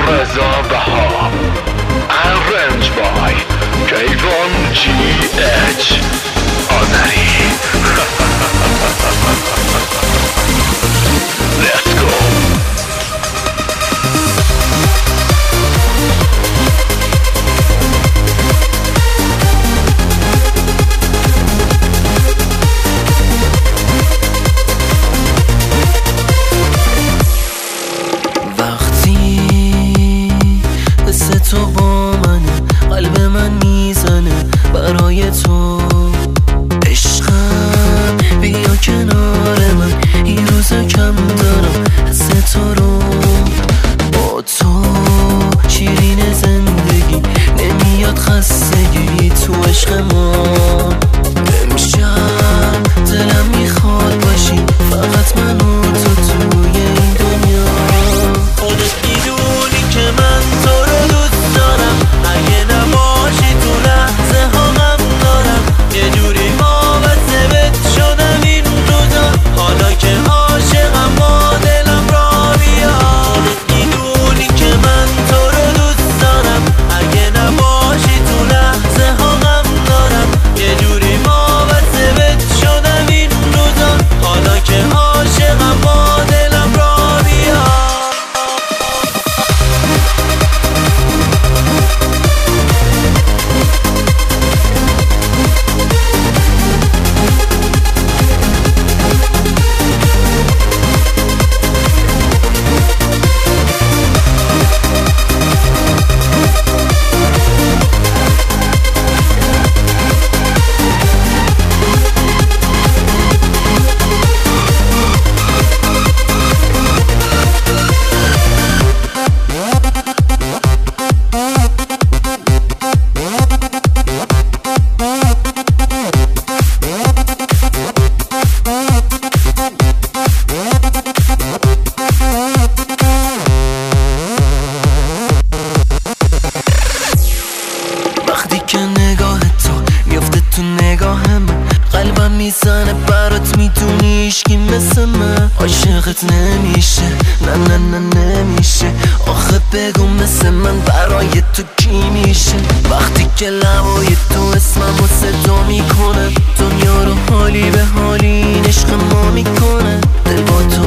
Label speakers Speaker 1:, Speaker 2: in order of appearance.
Speaker 1: رضا بها. Arranged by Kayvon GH آذری. Let's go.
Speaker 2: تو با منه، قلب من میزنه برای تو. عشقم بیا کنار من، این روزا کم دارم حس تو رو. با تو شیرین زندگی، نمیاد خستگی تو عشق ما. امشب دلم میخواد باشی فقط من و تو توی این دنیا. خودت میدونی که من تو رو دوست دارم، اگه نباشی تو لحظه ها غم دارم. یه جوری وابسته شدم این روزا، حالا که عاشقم با دلم را بیا. خودت میدونی که من تو رو دوست دارم، اگه نباشی تو لحظه ها غم دارم. یه جوری وابسته شدم این روزا، حالا که عاشقم با دلم را بیا. وقتی که نگاه تو میفته تو نگاه من، قلبم میزنه برات، میدونی هیچکی مثل من عاشقت نمیشه. نه نه نه نمیشه، آخه بگو مثل من برای تو کی میشه. وقتی که لبای تو اسممو صدا میکنه، دنیا رو حالی به حالی این عشق ما میکنه. دل با تو